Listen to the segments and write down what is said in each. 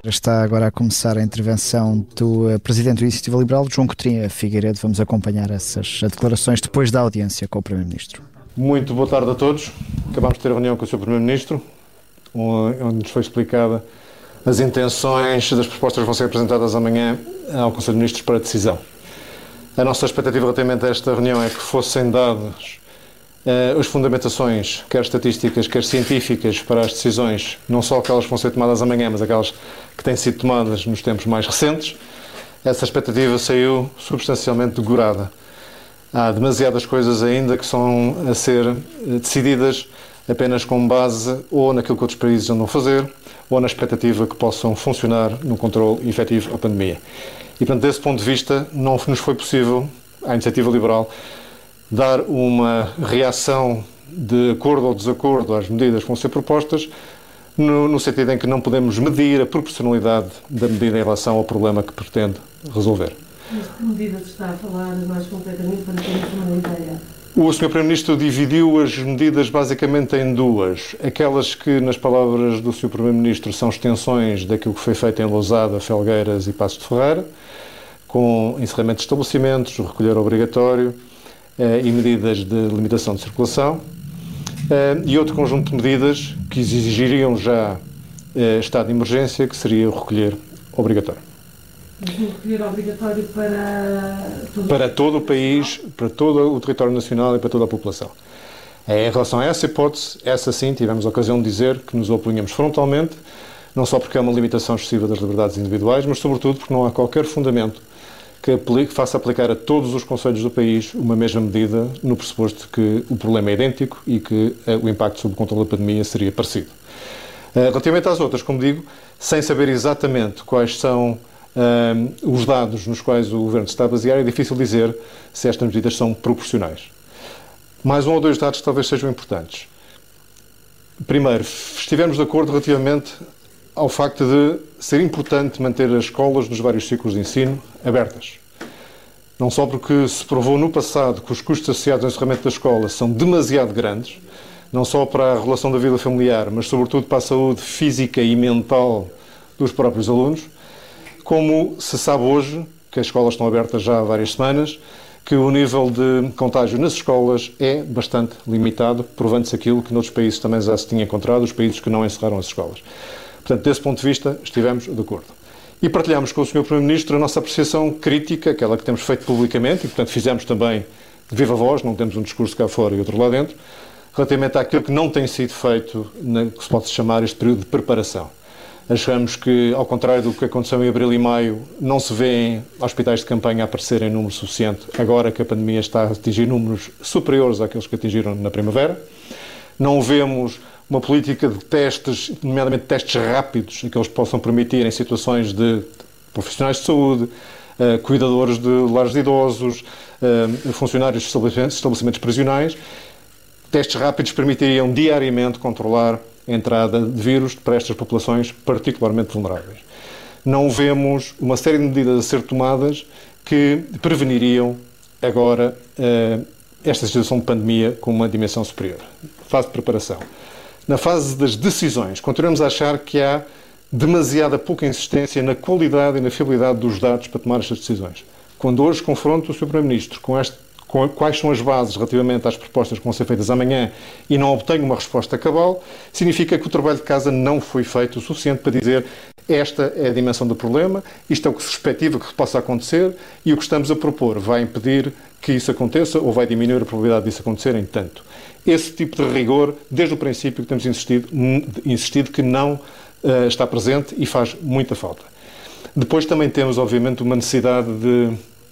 Está agora a começar a intervenção do Presidente da Iniciativa Liberal, João Coutinho Figueiredo. Vamos acompanhar essas declarações depois da audiência com o Primeiro-Ministro. Muito boa tarde a todos. Acabamos de ter a reunião com o Sr. Primeiro-Ministro, onde nos foi explicada as intenções das propostas que vão ser apresentadas amanhã ao Conselho de Ministros para decisão. A nossa expectativa relativamente a esta reunião é que fossem dadas as fundamentações, quer estatísticas, quer científicas, para as decisões, não só aquelas que vão ser tomadas amanhã, mas aquelas que têm sido tomadas nos tempos mais recentes. Essa expectativa saiu substancialmente degorada. Há demasiadas coisas ainda que são a ser decididas apenas com base ou naquilo que outros países andam a fazer, ou na expectativa que possam funcionar no controle efetivo da pandemia. E, portanto, desse ponto de vista, não nos foi possível, à Iniciativa Liberal, dar uma reação de acordo ou desacordo às medidas que vão ser propostas, no sentido em que não podemos medir a proporcionalidade da medida em relação ao problema que pretende resolver. Mas que medidas está a falar mais concretamente para termos uma ideia? O Sr. Primeiro-Ministro dividiu as medidas basicamente em duas. Aquelas que, nas palavras do Sr. Primeiro-Ministro, são extensões daquilo que foi feito em Lousada, Felgueiras e Passos de Ferreira, com encerramento de estabelecimentos, o recolher obrigatório e medidas de limitação de circulação, e outro conjunto de medidas que exigiriam já estado de emergência, que seria o recolher obrigatório. Mas o recolher obrigatório para todo o país, para todo o território nacional e para toda a população. Em relação a essa hipótese, essa sim, tivemos a ocasião de dizer que nos opunhamos frontalmente, não só porque é uma limitação excessiva das liberdades individuais, mas sobretudo porque não há qualquer fundamento que faça aplicar a todos os concelhos do país uma mesma medida, no pressuposto que o problema é idêntico e que o impacto sobre o controle da pandemia seria parecido. Relativamente às outras, como digo, sem saber exatamente quais são os dados nos quais o Governo se está a basear, é difícil dizer se estas medidas são proporcionais. Mais um ou dois dados que talvez sejam importantes. Primeiro, estivemos de acordo relativamente ao facto de ser importante manter as escolas nos vários ciclos de ensino abertas. Não só porque se provou no passado que os custos associados ao encerramento da escola são demasiado grandes, não só para a regulação da vida familiar, mas sobretudo para a saúde física e mental dos próprios alunos, como se sabe hoje, que as escolas estão abertas já há várias semanas, que o nível de contágio nas escolas é bastante limitado, provando-se aquilo que noutros países também já se tinha encontrado, os países que não encerraram as escolas. Portanto, desse ponto de vista, estivemos de acordo. E partilhamos com o Sr. Primeiro-Ministro a nossa apreciação crítica, aquela que temos feito publicamente, e, portanto, fizemos também de viva voz, não temos um discurso cá fora e outro lá dentro, relativamente àquilo que não tem sido feito, que se pode chamar este período de preparação. Achamos que, ao contrário do que aconteceu em abril e maio, não se vêem hospitais de campanha a aparecer em número suficiente, agora que a pandemia está a atingir números superiores àqueles que atingiram na primavera. Não vemos uma política de testes, nomeadamente testes rápidos, aqueles que possam permitir, em situações de profissionais de saúde, cuidadores de lares de idosos, funcionários de estabelecimentos prisionais, testes rápidos permitiriam diariamente controlar a entrada de vírus para estas populações particularmente vulneráveis. Não vemos uma série de medidas a ser tomadas que preveniriam agora esta situação de pandemia com uma dimensão superior. Fase de preparação. Na fase das decisões, continuamos a achar que há demasiada pouca insistência na qualidade e na fiabilidade dos dados para tomar estas decisões. Quando hoje confronto o Sr. Primeiro-Ministro com quais são as bases relativamente às propostas que vão ser feitas amanhã e não obtenho uma resposta cabal, significa que o trabalho de casa não foi feito o suficiente para dizer esta é a dimensão do problema, isto é o que se expectativa que possa acontecer e o que estamos a propor vai impedir que isso aconteça ou vai diminuir a probabilidade disso acontecer em tanto. Esse tipo de rigor, desde o princípio que temos insistido que não está presente e faz muita falta. Depois também temos, obviamente, uma necessidade de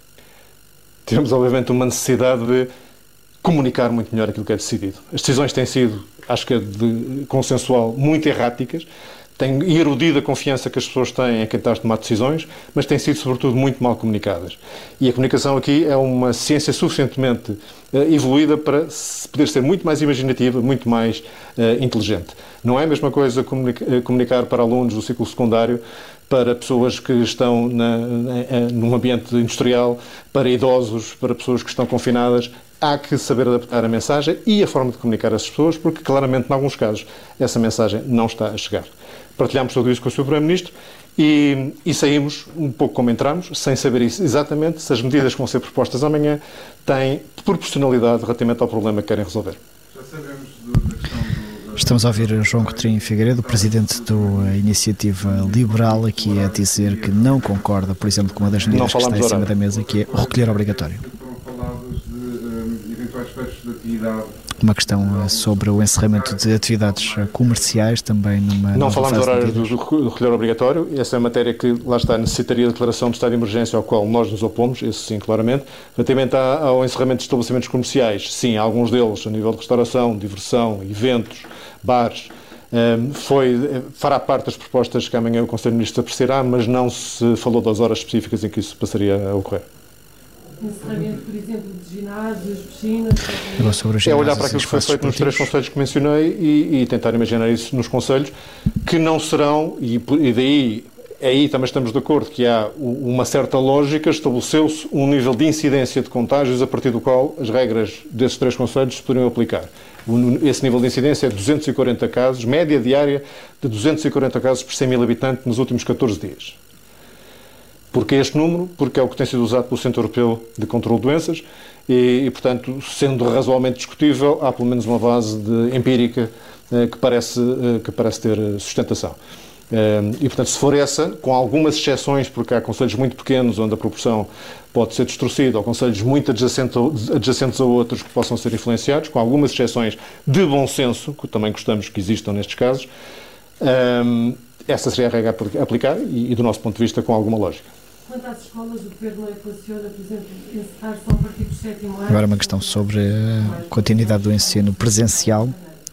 comunicar muito melhor aquilo que é decidido. As decisões têm sido, acho que é de consensual, muito erráticas, têm erudido a confiança que as pessoas têm em quem está a tomar decisões, mas têm sido, sobretudo, muito mal comunicadas. E a comunicação aqui é uma ciência suficientemente evoluída para poder ser muito mais imaginativa, muito mais inteligente. Não é a mesma coisa comunicar para alunos do ciclo secundário, para pessoas que estão num ambiente industrial, para idosos, para pessoas que estão confinadas. Há que saber adaptar a mensagem e a forma de comunicar a essas pessoas, porque claramente, em alguns casos, essa mensagem não está a chegar. partilhámos tudo isso com o Sr. Primeiro-Ministro e saímos um pouco como entramos, sem saber exatamente se as medidas que vão ser propostas amanhã têm proporcionalidade relativamente ao problema que querem resolver. Já sabemos da questão Estamos a ouvir João Coutinho Figueiredo, presidente da Iniciativa Liberal, aqui a dizer que não concorda, por exemplo, com uma das medidas que está em cima da mesa, que é o recolher obrigatório. Foram faladas de eventuais fechos de atividade. Uma questão sobre o encerramento de atividades comerciais, também numa... Não falamos do horário do recolher obrigatório. Essa é uma matéria que, lá está, necessitaria de declaração de estado de emergência, ao qual nós nos opomos, isso sim, claramente. Relativamente ao encerramento de estabelecimentos comerciais, sim, alguns deles, a nível de restauração, diversão, eventos, bares, fará parte das propostas que amanhã o Conselho de Ministros apreciará, mas não se falou das horas específicas em que isso passaria a ocorrer. Encerramento, por exemplo, de ginásios, piscinas... É olhar para aquilo que foi feito nos 3 conselhos que mencionei e tentar imaginar isso nos conselhos, que não serão, e daí aí também estamos de acordo que há uma certa lógica, estabeleceu-se um nível de incidência de contágios a partir do qual as regras desses 3 conselhos se poderiam aplicar. Esse nível de incidência é 240 casos, média diária de 240 casos por 100 mil habitantes nos últimos 14 dias. Porquê este número? Porque é o que tem sido usado pelo Centro Europeu de Controlo de Doenças e, portanto, sendo razoavelmente discutível, há pelo menos uma base empírica que parece ter sustentação. E, portanto, se for essa, com algumas exceções, porque há concelhos muito pequenos onde a proporção pode ser distorcida, ou concelhos muito adjacentes a outros que possam ser influenciados, com algumas exceções de bom senso, que também gostamos que existam nestes casos, essa seria a regra a aplicar e, do nosso ponto de vista, com alguma lógica. Quanto às escolas, o Governo equaciona, por exemplo, encerrar só a partir do 7º ano. Agora uma questão sobre a continuidade do ensino presencial.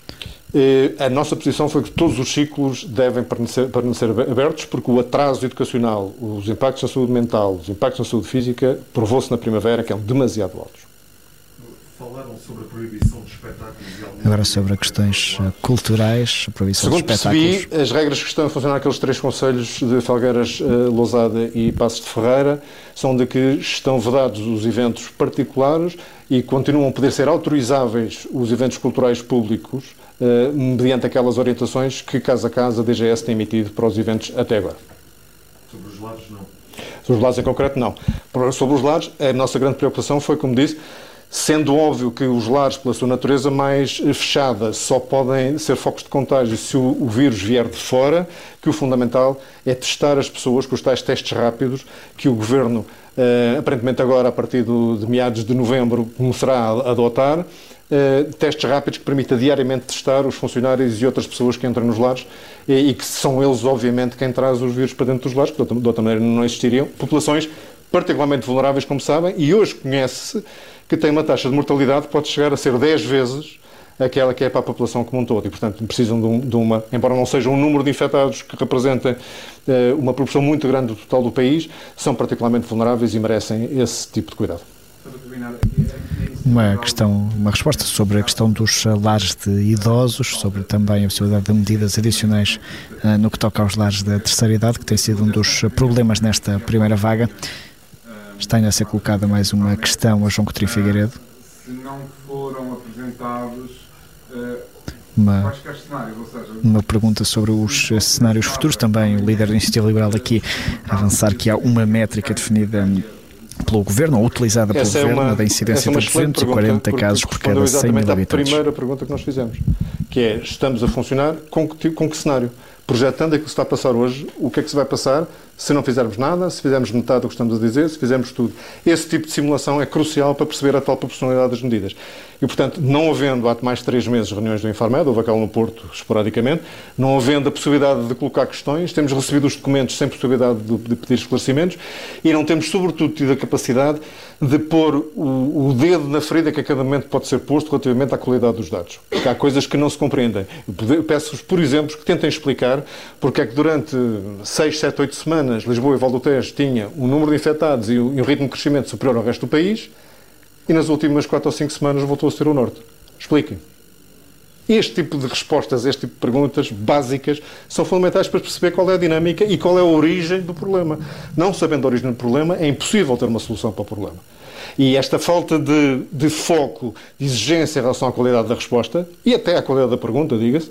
A nossa posição foi que todos os ciclos devem permanecer abertos, porque o atraso educacional, os impactos na saúde mental, os impactos na saúde física, provou-se na primavera que eram demasiado altos. Falaram sobre a proibição de espetáculos e agora sobre questões culturais, a proibição de espetáculos. Segundo percebi, as regras que estão a funcionar naqueles 3 concelhos de Felgueiras, Lousada e Passos de Ferreira são de que estão vedados os eventos particulares e continuam a poder ser autorizáveis os eventos culturais públicos mediante aquelas orientações que, caso a caso, a DGS tem emitido para os eventos até agora. Sobre os lares, não. Sobre os lares em concreto, não. Sobre os lares, a nossa grande preocupação foi, como disse, sendo óbvio que os lares, pela sua natureza mais fechada, só podem ser focos de contágio se o vírus vier de fora, que o fundamental é testar as pessoas com os tais testes rápidos que o Governo, aparentemente agora, a partir de meados de novembro, começará a adotar, testes rápidos que permitam diariamente testar os funcionários e outras pessoas que entram nos lares e que são eles, obviamente, quem traz os vírus para dentro dos lares, que de outra maneira não existiriam. Populações particularmente vulneráveis, como sabem, e hoje conhece-se que tem uma taxa de mortalidade que pode chegar a ser 10 vezes aquela que é para a população como um todo. E, portanto, precisam de uma, embora não seja um número de infectados que representem uma proporção muito grande do total do país, são particularmente vulneráveis e merecem esse tipo de cuidado. Uma resposta sobre a questão dos lares de idosos, sobre também a possibilidade de medidas adicionais no que toca aos lares da terceira idade, que tem sido um dos problemas nesta primeira vaga. Está-lhe a ser colocada mais uma questão a João Coutinho Figueiredo. Se não foram apresentados quaisquer cenários, ou seja... Uma pergunta sobre os cenários futuros, também o líder da Iniciativa Liberal aqui a avançar que há uma métrica definida pelo Governo, ou utilizada pelo Governo, da incidência de 240 casos por cada 100 mil habitantes. A primeira pergunta que nós fizemos, que é, estamos a funcionar com que cenário? Projetando aquilo que se está a passar hoje, o que é que se vai passar se não fizermos nada, se fizermos metade do que estamos a dizer, se fizermos tudo. Esse tipo de simulação é crucial para perceber a tal proporcionalidade das medidas. E, portanto, não havendo há mais de 3 meses reuniões do Infarmed, houve aquela no Porto esporadicamente, não havendo a possibilidade de colocar questões, temos recebido os documentos sem possibilidade de pedir esclarecimentos e não temos, sobretudo, tido a capacidade de pôr o dedo na ferida que a cada momento pode ser posto relativamente à qualidade dos dados. Porque há coisas que não se compreendem. Eu peço-vos, por exemplo, que tentem explicar porque é que durante 6, 7, 8 semanas Lisboa e Val do Tejo tinha um número de infectados e um ritmo de crescimento superior ao resto do país e nas últimas 4 ou 5 semanas voltou a ser o Norte. Expliquem. Este tipo de respostas, este tipo de perguntas básicas são fundamentais para perceber qual é a dinâmica e qual é a origem do problema. Não sabendo a origem do problema, é impossível ter uma solução para o problema. E esta falta de foco, de exigência em relação à qualidade da resposta e até à qualidade da pergunta, diga-se,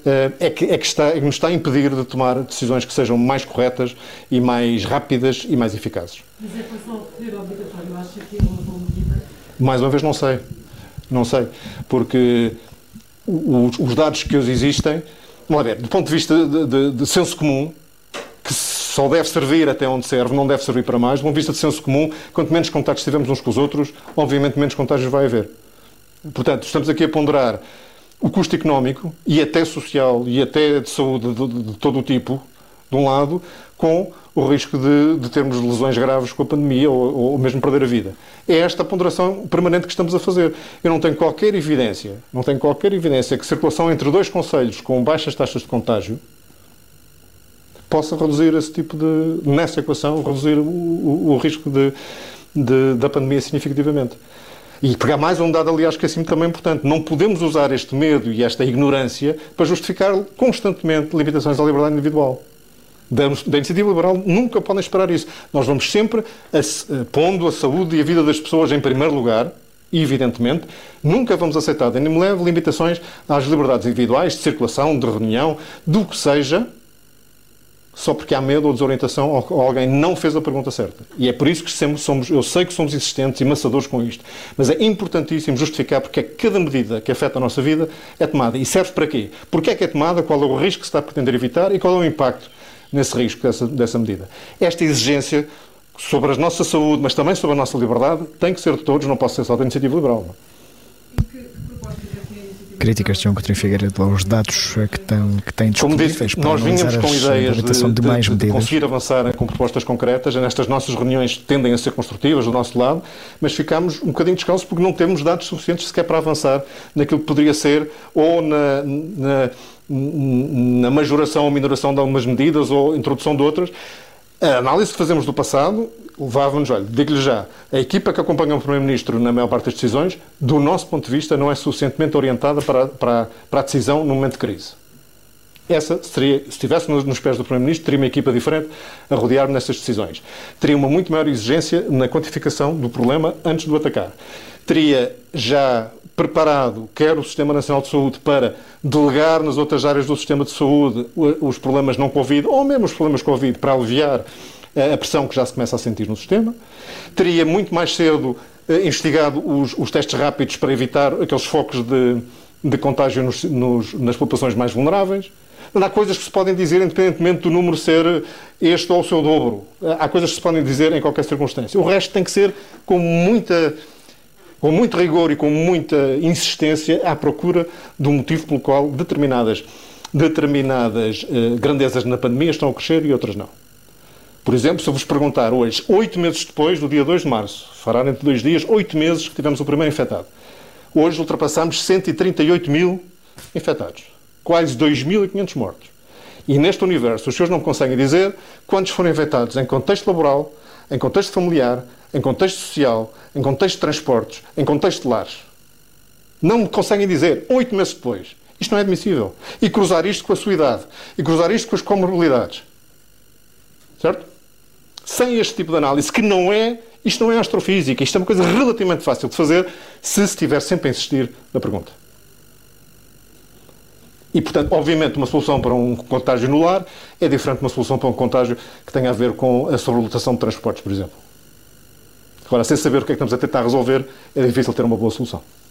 nos está a impedir de tomar decisões que sejam mais corretas e mais rápidas e mais eficazes. Mas em relação ao recolher obrigatório, acha que é uma boa medida? Mais uma vez, não sei. Não sei. Porque os dados que hoje existem, vamos ver, do ponto de vista de senso comum, que só deve servir até onde serve, não deve servir para mais, do ponto de vista de senso comum, quanto menos contactos tivermos uns com os outros, obviamente menos contágios vai haver. Portanto, estamos aqui a ponderar o custo económico e até social e até de saúde de todo o tipo, de um lado, com o risco de termos lesões graves com a pandemia ou mesmo perder a vida. É esta a ponderação permanente que estamos a fazer. Eu não tenho qualquer evidência que circulação entre dois concelhos com baixas taxas de contágio possa reduzir esse tipo nessa equação, reduzir o risco da pandemia significativamente. E pegar mais um dado, aliás, que é assim também importante. Não podemos usar este medo e esta ignorância para justificar constantemente limitações à liberdade individual. Da iniciativa liberal nunca podem esperar isso. Nós vamos sempre pondo a saúde e a vida das pessoas em primeiro lugar, e evidentemente, nunca vamos aceitar de nenhum leve limitações às liberdades individuais, de circulação, de reunião, do que seja, só porque há medo ou desorientação ou alguém não fez a pergunta certa. E é por isso que sempre eu sei que somos insistentes e maçadores com isto, mas é importantíssimo justificar porque é que cada medida que afeta a nossa vida é tomada. E serve para quê? Porque é que é tomada, qual é o risco que se está a pretender evitar e qual é o impacto nesse risco dessa medida. Esta exigência sobre a nossa saúde, mas também sobre a nossa liberdade, tem que ser de todos, não pode ser só da iniciativa liberal. Não? Críticas de João Coutinho Figueiredo aos dados que têm disponíveis para nós vínhamos com ideias de conseguir avançar com propostas concretas. Nestas nossas reuniões tendem a ser construtivas do nosso lado, mas ficámos um bocadinho descalços porque não temos dados suficientes sequer para avançar naquilo que poderia ser ou na majoração ou minoração de algumas medidas ou introdução de outras. A análise que fazemos do passado levava-nos, olha, digo-lhe já, a equipa que acompanha o Primeiro-Ministro na maior parte das decisões, do nosso ponto de vista, não é suficientemente orientada para a decisão no momento de crise. Essa seria, se estivesse nos pés do Primeiro-Ministro, teria uma equipa diferente a rodear-me nessas decisões. Teria uma muito maior exigência na quantificação do problema antes de o atacar. Teria já preparado, quer o Sistema Nacional de Saúde, para delegar nas outras áreas do Sistema de Saúde os problemas não Covid, ou mesmo os problemas Covid, para aliviar a pressão que já se começa a sentir no sistema. Teria muito mais cedo investigado os testes rápidos para evitar aqueles focos de contágio nas populações mais vulneráveis. Há coisas que se podem dizer independentemente do número ser este ou o seu dobro. Há coisas que se podem dizer em qualquer circunstância. O resto tem que ser com muito rigor e com muita insistência à procura do motivo pelo qual determinadas grandezas na pandemia estão a crescer e outras não. Por exemplo, se eu vos perguntar hoje, 8 meses depois do dia 2 de março, fará dentro de 2 dias, 8 meses que tivemos o primeiro infectado. Hoje ultrapassamos 138 mil infectados. Quase 2.500 mortos. E neste universo, os senhores não me conseguem dizer quantos foram infectados em contexto laboral, em contexto familiar, em contexto social, em contexto de transportes, em contexto de lares. Não me conseguem dizer 8 meses depois. Isto não é admissível. E cruzar isto com a sua idade. E cruzar isto com as comorbilidades. Certo? Sem este tipo de análise, isto não é astrofísica, isto é uma coisa relativamente fácil de fazer se estiver sempre a insistir na pergunta. E, portanto, obviamente, uma solução para um contágio no lar é diferente de uma solução para um contágio que tenha a ver com a sobrelotação de transportes, por exemplo. Agora, sem saber o que é que estamos a tentar resolver, é difícil ter uma boa solução.